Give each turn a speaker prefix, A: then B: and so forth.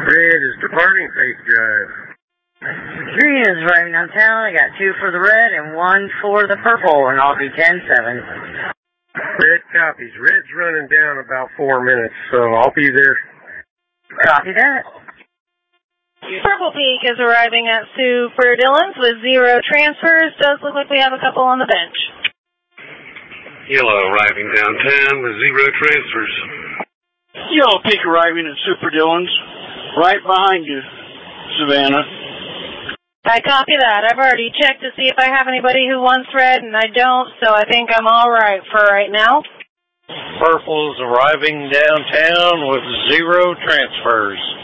A: Red is departing Faith Drive.
B: Green is arriving downtown. I got 2 for the red and 1 for the purple, and I'll be 10-7.
A: Red copies. Red's running down about 4 minutes, so I'll be there.
B: Copy that.
C: Purple Peak is arriving at Super Dillon's with 0 transfers. Does look like we have a couple on the bench.
D: Yellow arriving downtown with 0 transfers.
E: Yellow Peak arriving at Super Dillon's, right behind you, Savannah.
C: I copy that. I've already checked to see if I have anybody who wants red, and I don't, so I think I'm all right for right now.
F: Purple's arriving downtown with 0 transfers.